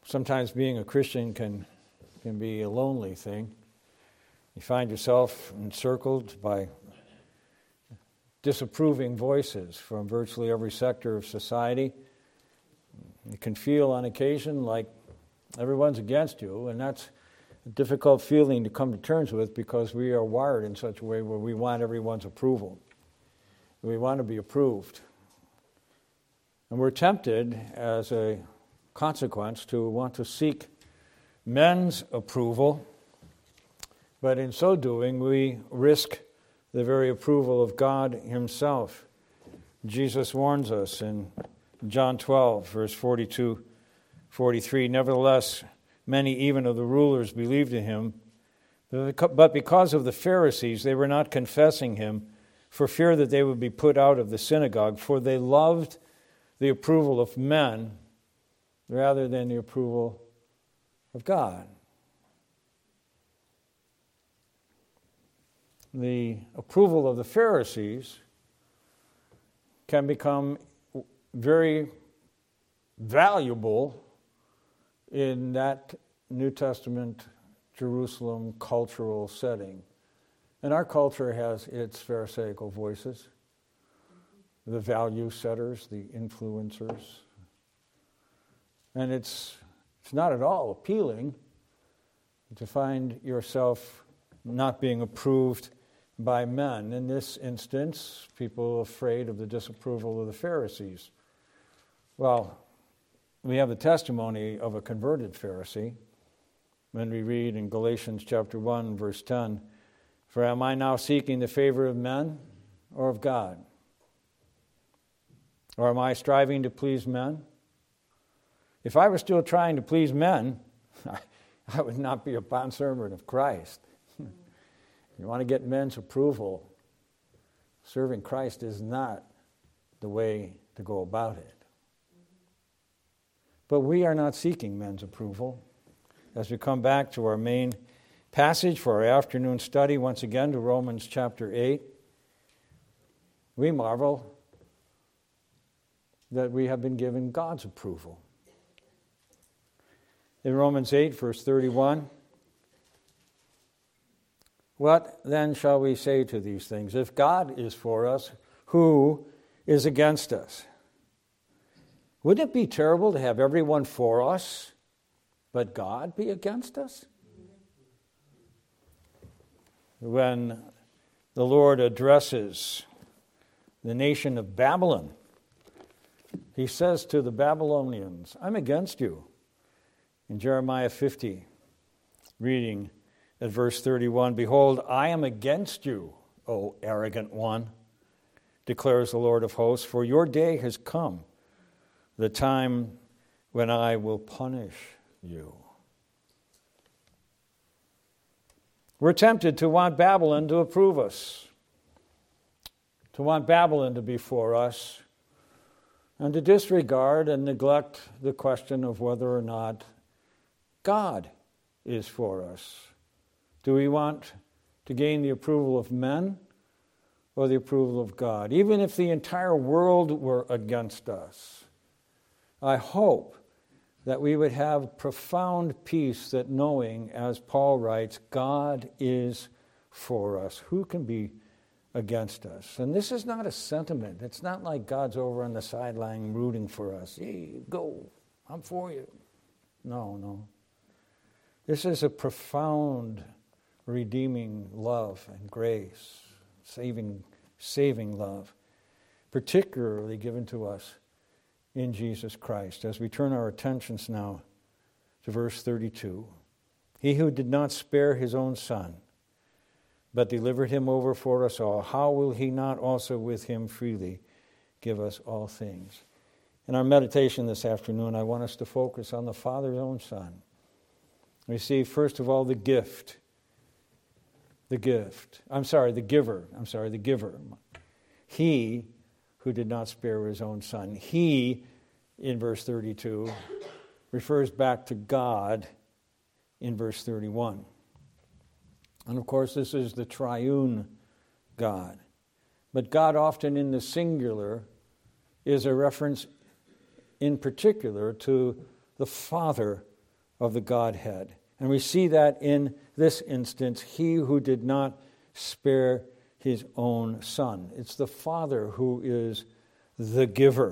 Sometimes being a Christian can be a lonely thing. You find yourself encircled by disapproving voices from virtually every sector of society. You can feel on occasion like everyone's against you, and that's a difficult feeling to come to terms with because we are wired in such a way where we want everyone's approval. We want to be approved. And we're tempted, as a consequence, to want to seek men's approval, but in so doing, we risk the very approval of God himself. Jesus warns us in John 12, verse 42, 43, "Nevertheless, many even of the rulers believed in him, but because of the Pharisees, they were not confessing him for fear that they would be put out of the synagogue, for they loved the approval of men rather than the approval of God." The approval of the Pharisees can become very valuable in that New Testament Jerusalem cultural setting. And our culture has its Pharisaical voices, the value setters, the influencers. And it's not at all appealing to find yourself not being approved by men. In this instance, people afraid of the disapproval of the Pharisees. Well, we have the testimony of a converted Pharisee when we read in Galatians chapter 1, verse 10, "For am I now seeking the favor of men or of God? Or am I striving to please men? If I were still trying to please men, I would not be a bondservant of Christ." You want to get men's approval, serving Christ is not the way to go about it. But we are not seeking men's approval. As we come back to our main passage for our afternoon study, once again to Romans chapter 8, we marvel that we have been given God's approval. In Romans 8, verse 31, "What then shall we say to these things? If God is for us, who is against us? Wouldn't it be terrible to have everyone for us, but God be against us?" When the Lord addresses the nation of Babylon, he says to the Babylonians, "I'm against you." In Jeremiah 50, reading at verse 31, "Behold, I am against you, O arrogant one, declares the Lord of hosts, for your day has come, the time when I will punish you." We're tempted to want Babylon to approve us, to want Babylon to be for us, and to disregard and neglect the question of whether or not God is for us. Do we want to gain the approval of men or the approval of God? Even if the entire world were against us, I hope that we would have profound peace that knowing, as Paul writes, God is for us. Who can be against us? And this is not a sentiment. It's not like God's over on the sideline rooting for us. "Hey, go, I'm for you." No. This is a profound redeeming love and grace, saving love, particularly given to us in Jesus Christ. As we turn our attentions now to verse 32, "He who did not spare his own son, but delivered him over for us all, how will he not also with him freely give us all things?" In our meditation this afternoon, I want us to focus on the Father's own Son. We see, first of all, the giver. He who did not spare his own son. He, in verse 32, refers back to God in verse 31. And of course, this is the triune God. But God, often in the singular, is a reference in particular to the Father of the Godhead. And we see that in this instance, he who did not spare his own Son. It's the Father who is the giver.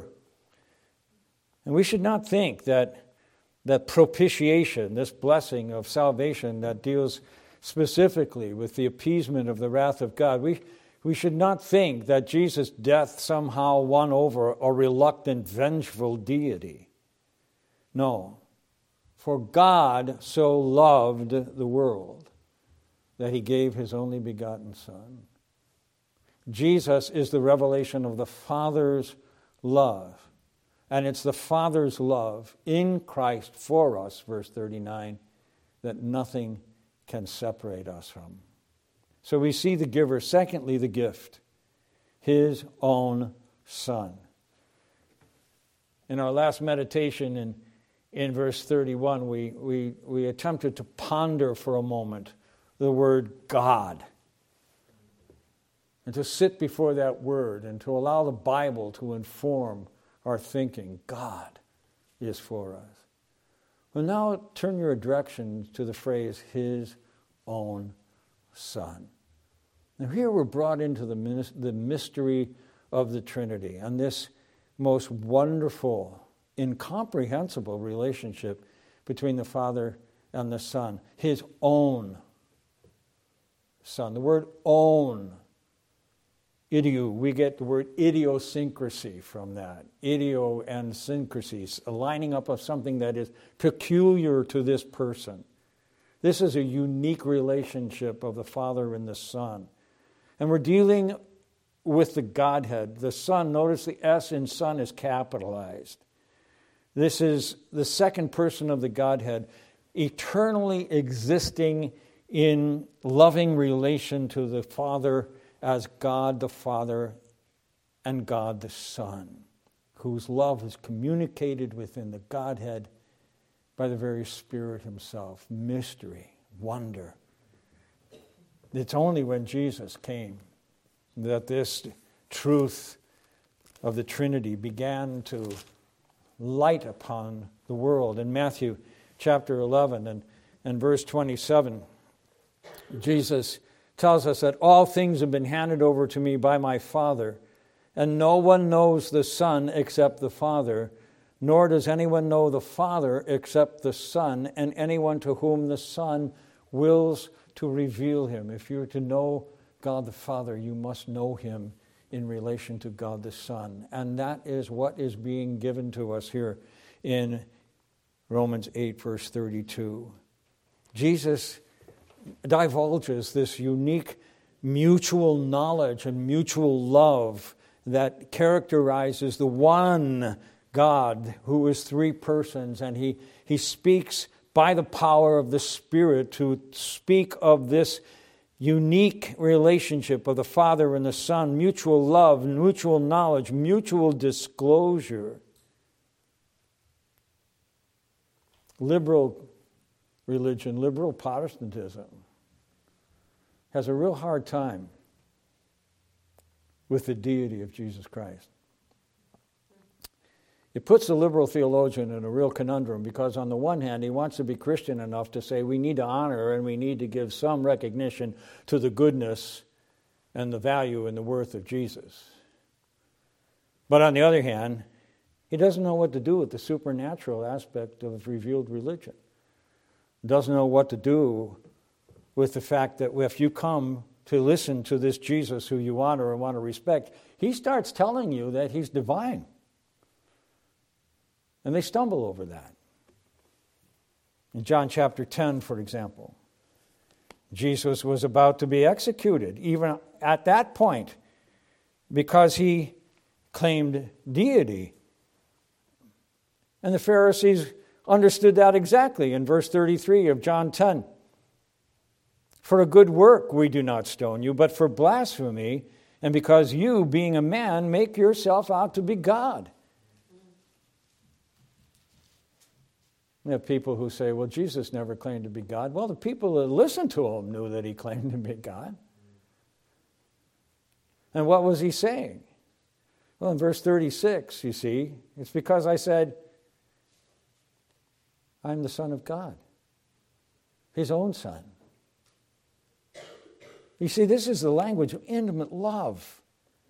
And we should not think that propitiation, this blessing of salvation that deals specifically with the appeasement of the wrath of God, we should not think that Jesus' death somehow won over a reluctant, vengeful deity. No. For God so loved the world that he gave his only begotten Son. Jesus is the revelation of the Father's love. And it's the Father's love in Christ for us, verse 39, that nothing can separate us from. So we see the giver. Secondly, the gift, his own Son. In our last meditation in verse 31, we attempted to ponder for a moment the word God, and to sit before that word and to allow the Bible to inform our thinking. God is for us. Well, now turn your direction to the phrase, his own Son. Now here we're brought into the mystery of the Trinity and this most wonderful, incomprehensible relationship between the Father and the Son. His own Son. The word own, ideo, we get the word idiosyncrasy from that. Ideo and syncrasy, a lining up of something that is peculiar to this person. This is a unique relationship of the Father and the Son. And we're dealing with the Godhead. The Son, notice the S in Son is capitalized. This is the second person of the Godhead, eternally existing in loving relation to the Father as God the Father and God the Son, whose love is communicated within the Godhead by the very Spirit himself. Mystery, wonder. It's only when Jesus came that this truth of the Trinity began to light upon the world. In Matthew chapter 11 and verse 27, Jesus tells us that all things have been handed over to me by my Father, and no one knows the Son except the Father, nor does anyone know the Father except the Son, and anyone to whom the Son wills to reveal him. If you're to know God the Father, you must know him in relation to God the Son. And that is what is being given to us here in Romans 8, verse 32. Jesus divulges this unique mutual knowledge and mutual love that characterizes the one God who is three persons, and he speaks by the power of the Spirit to speak of this unique relationship of the Father and the Son, mutual love, mutual knowledge, mutual disclosure. Liberal religion, liberal Protestantism, has a real hard time with the deity of Jesus Christ. It puts the liberal theologian in a real conundrum because on the one hand, he wants to be Christian enough to say we need to honor and we need to give some recognition to the goodness and the value and the worth of Jesus. But on the other hand, he doesn't know what to do with the supernatural aspect of revealed religion. Doesn't know what to do with the fact that if you come to listen to this Jesus who you honor and want to respect, he starts telling you that he's divine. And they stumble over that. In John chapter 10, for example, Jesus was about to be executed, even at that point, because he claimed deity. And the Pharisees understood that exactly in verse 33 of John 10. For a good work we do not stone you, but for blasphemy, and because you, being a man, make yourself out to be God. We have people who say, well, Jesus never claimed to be God. Well, the people that listened to him knew that he claimed to be God. And what was he saying? Well, in verse 36, you see, it's because I said, I'm the Son of God, His own Son. You see, this is the language of intimate love.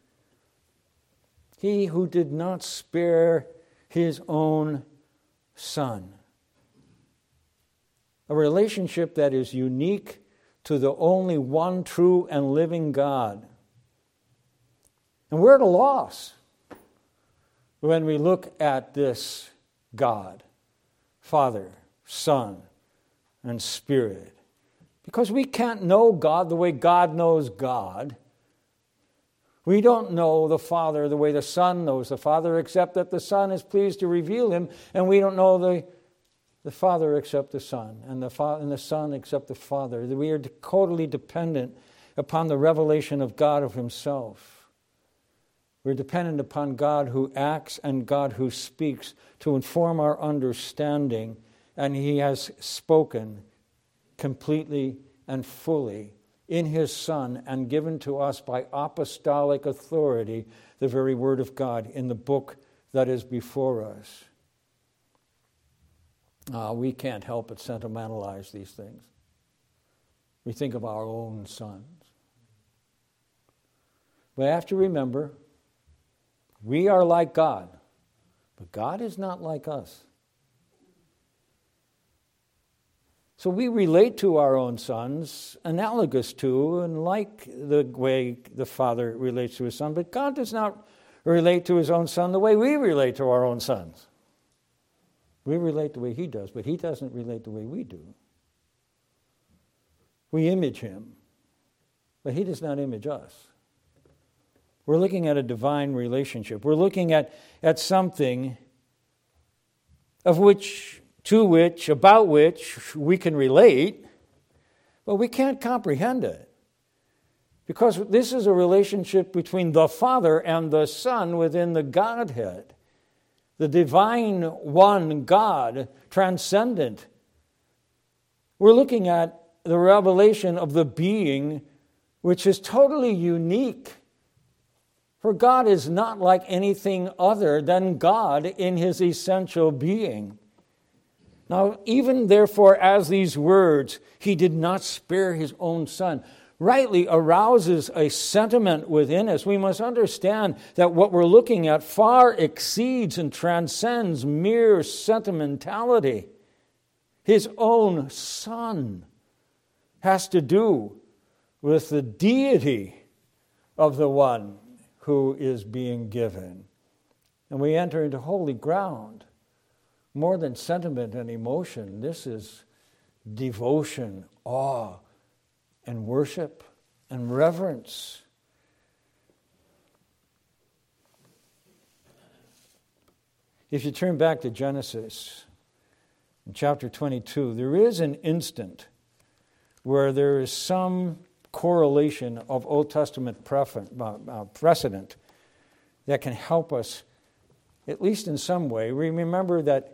He who did not spare His own Son. A relationship that is unique to the only one true and living God. And we're at a loss when we look at this God, Father, Son, and Spirit. Because we can't know God the way God knows God. We don't know the Father the way the Son knows the Father, except that the Son is pleased to reveal Him, and we don't know the Father except the Son, and the Son except the Father. We are totally dependent upon the revelation of God of Himself. We're dependent upon God who acts and God who speaks to inform our understanding, and He has spoken completely and fully in His Son and given to us by apostolic authority the very Word of God in the book that is before us. We can't help but sentimentalize these things. We think of our own sons. We have to remember, we are like God, but God is not like us. So we relate to our own sons, analogous to and like the way the Father relates to His Son, but God does not relate to His own Son the way we relate to our own sons. We relate the way He does, but He doesn't relate the way we do. We image Him, but He does not image us. We're looking at a divine relationship. We're looking at something about which we can relate, but we can't comprehend it. Because this is a relationship between the Father and the Son within the Godhead. The divine one God, transcendent. We're looking at the revelation of the being which is totally unique. For God is not like anything other than God in His essential being. Now, even therefore, as these words, He did not spare His own Son, rightly arouses a sentiment within us. We must understand that what we're looking at far exceeds and transcends mere sentimentality. His own Son has to do with the deity of the one who is being given. And we enter into holy ground. More than sentiment and emotion, this is devotion, awe, and worship, and reverence. If you turn back to Genesis, in chapter 22, there is an instant where there is some correlation of Old Testament precedent that can help us, at least in some way. We remember that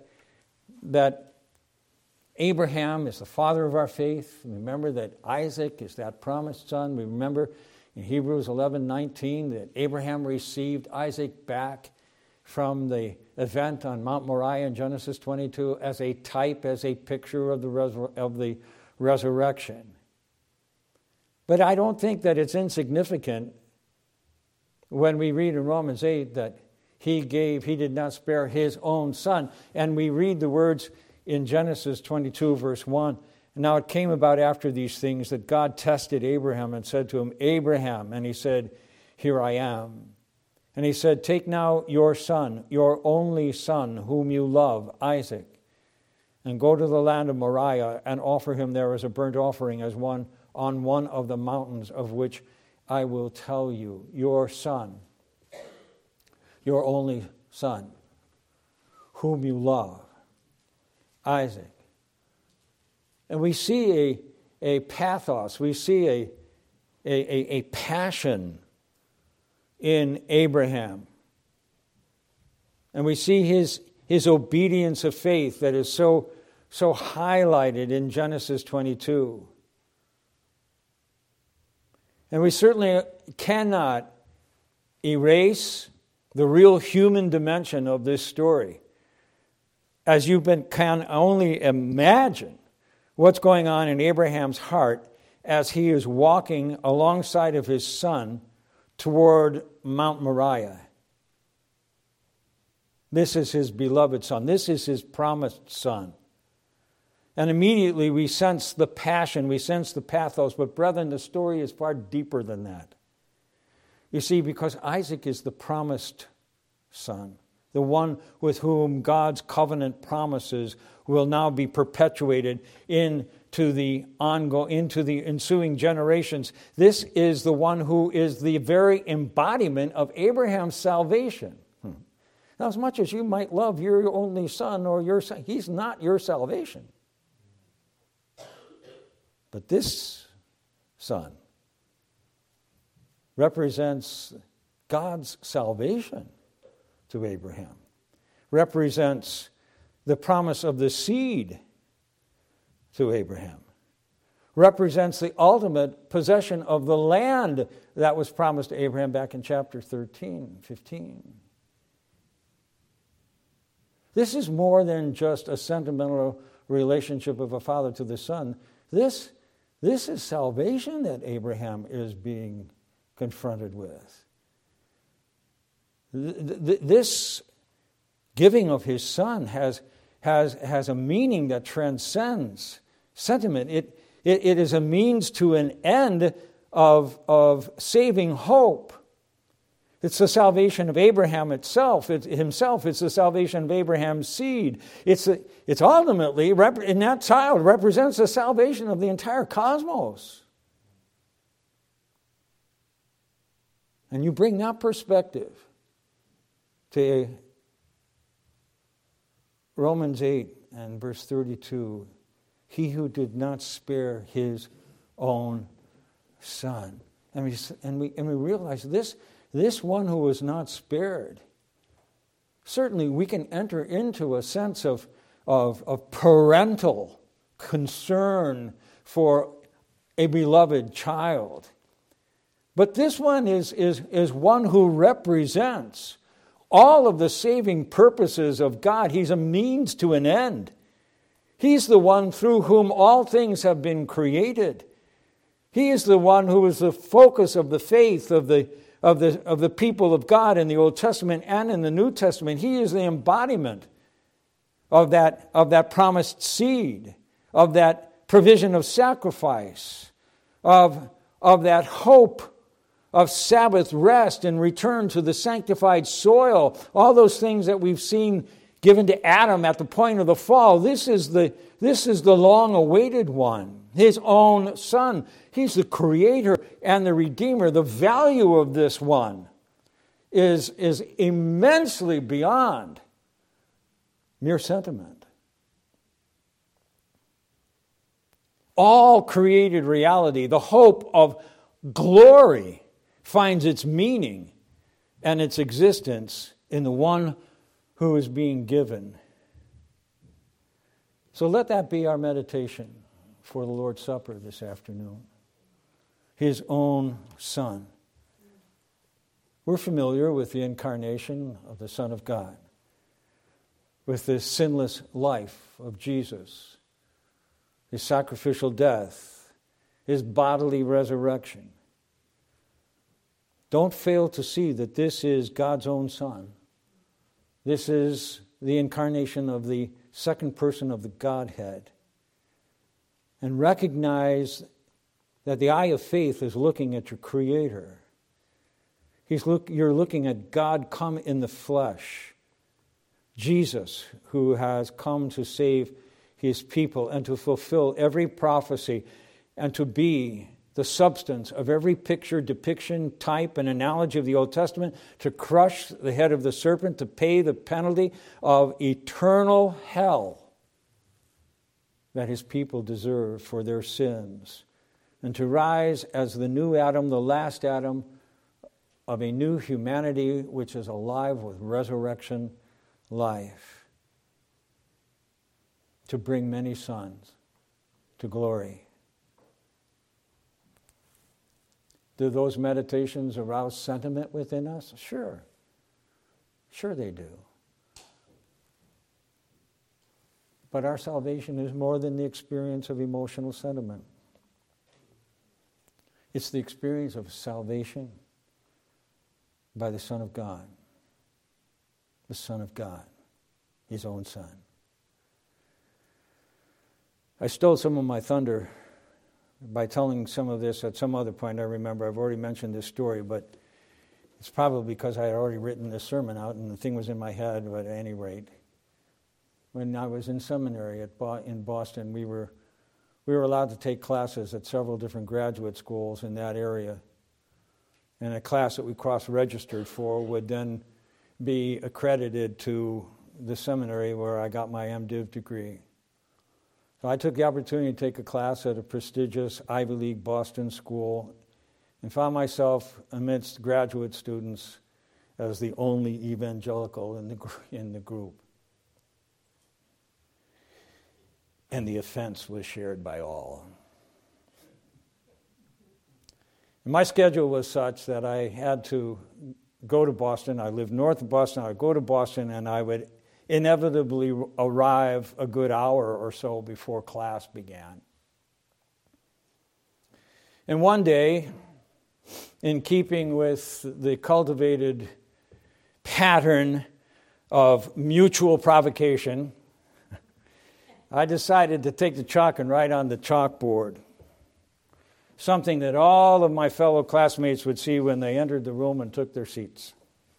Abraham is the father of our faith. Remember that Isaac is that promised son. We remember in Hebrews 11:19 that Abraham received Isaac back from the event on Mount Moriah in Genesis 22 as a type, as a picture of the resurrection. But I don't think that it's insignificant when we read in Romans 8 that He did not spare His own Son. And we read the words in Genesis 22, verse 1. Now it came about after these things that God tested Abraham and said to him, Abraham, and he said, Here I am. And He said, Take now your son, your only son, whom you love, Isaac, and go to the land of Moriah and offer him there as a burnt offering on one of the mountains of which I will tell you, your son, your only son, whom you love, Isaac. And we see a pathos, we see a passion in Abraham. And we see his obedience of faith that is so highlighted in Genesis 22. And we certainly cannot erase the real human dimension of this story. as can only imagine what's going on in Abraham's heart as he is walking alongside of his son toward Mount Moriah. This is his beloved son. This is his promised son. And immediately we sense the passion, we sense the pathos. But brethren, the story is far deeper than that. You see, because Isaac is the promised son, the one with whom God's covenant promises will now be perpetuated into the ensuing generations. This is the one who is the very embodiment of Abraham's salvation. Now, as much as you might love your only son or your son, he's not your salvation. But this son represents God's salvation to Abraham, represents the promise of the seed to Abraham, represents the ultimate possession of the land that was promised to Abraham back in chapter 13, 15. This is more than just a sentimental relationship of a father to the son. This is salvation that Abraham is being confronted with. This giving of his son has a meaning that transcends sentiment. It is a means to an end of saving hope. It's the salvation of Abraham himself. It's the salvation of Abraham's seed. It's ultimately, and that child represents the salvation of the entire cosmos. And you bring that perspective to Romans 8 and verse 32. He who did not spare his own son. And we realize this one who was not spared, certainly we can enter into a sense of parental concern for a beloved child. But this one is one who represents all of the saving purposes of God. He's a means to an end. He's the one through whom all things have been created. He is the one who is the focus of the faith of the people of God in the Old Testament and in the New Testament. He is the embodiment of that promised seed, of that provision of sacrifice, of that hope of Sabbath rest and return to the sanctified soil. All those things that we've seen given to Adam at the point of the fall. This is the long-awaited one, his own son. He's the creator and the redeemer. The value of this one is immensely beyond mere sentiment. All created reality, the hope of glory, finds its meaning and its existence in the one who is being given. So let that be our meditation for the Lord's Supper this afternoon. His own Son. We're familiar with the incarnation of the Son of God, with the sinless life of Jesus, his sacrificial death, his bodily resurrection. Don't fail to see that this is God's own Son. This is the incarnation of the second person of the Godhead. And recognize that the eye of faith is looking at your Creator. You're looking at God come in the flesh. Jesus, who has come to save his people and to fulfill every prophecy and to be the substance of every picture, depiction, type, and analogy of the Old Testament, to crush the head of the serpent, to pay the penalty of eternal hell that his people deserve for their sins, and to rise as the new Adam, the last Adam of a new humanity which is alive with resurrection life, to bring many sons to glory. Do those meditations arouse sentiment within us? Sure. Sure they do. But our salvation is more than the experience of emotional sentiment. It's the experience of salvation by the Son of God. The Son of God, His own Son. I stole some of my thunder by telling some of this at some other point. I remember I've already mentioned this story, but it's probably because I had already written this sermon out and the thing was in my head, but at any rate. When I was in seminary in Boston, we were allowed to take classes at several different graduate schools in that area. And a class that we cross-registered for would then be accredited to the seminary where I got my MDiv degree. So I took the opportunity to take a class at a prestigious Ivy League Boston school and found myself amidst graduate students as the only evangelical in the group. And the offense was shared by all. And my schedule was such that I had to go to Boston. I lived north of Boston. I would go to Boston, and I would inevitably arrive a good hour or so before class began. And one day, in keeping with the cultivated pattern of mutual provocation, I decided to take the chalk and write on the chalkboard something that all of my fellow classmates would see when they entered the room and took their seats.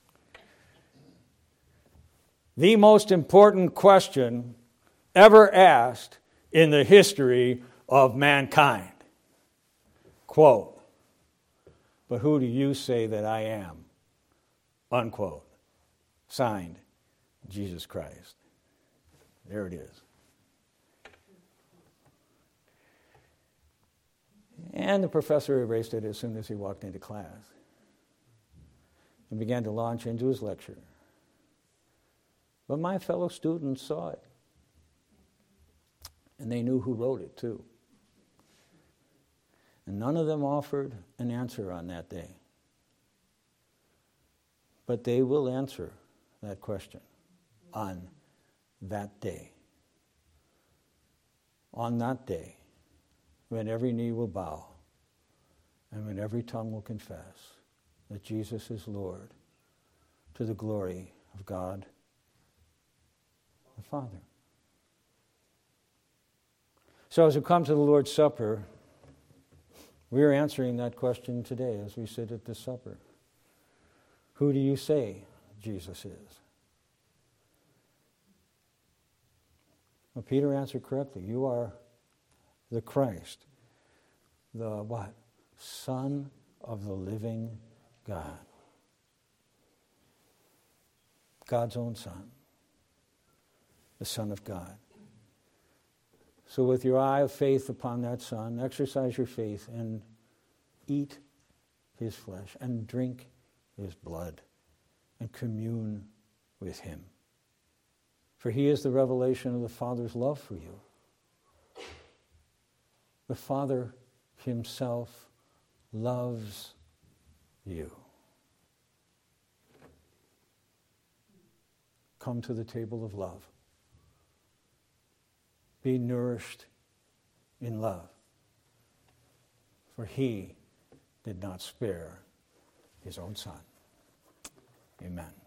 The most important question ever asked in the history of mankind. Quote, "But who do you say that I am?" Unquote. Signed, Jesus Christ. There it is. And the professor erased it as soon as he walked into class and began to launch into his lecture. But my fellow students saw it. And they knew who wrote it, too. And none of them offered an answer on that day. But they will answer that question on that day. On that day, when every knee will bow and when every tongue will confess that Jesus is Lord, to the glory of God the Father. So as we come to the Lord's Supper, we are answering that question today as we sit at the supper. Who do you say Jesus is? Well, Peter answered correctly. You are the Christ, the what? Son of the living God. God's own Son. The Son of God. So with your eye of faith upon that Son, exercise your faith and eat His flesh and drink His blood and commune with Him. For He is the revelation of the Father's love for you. The Father Himself loves you. Come to the table of love. Be nourished in love. For He did not spare His own Son. Amen.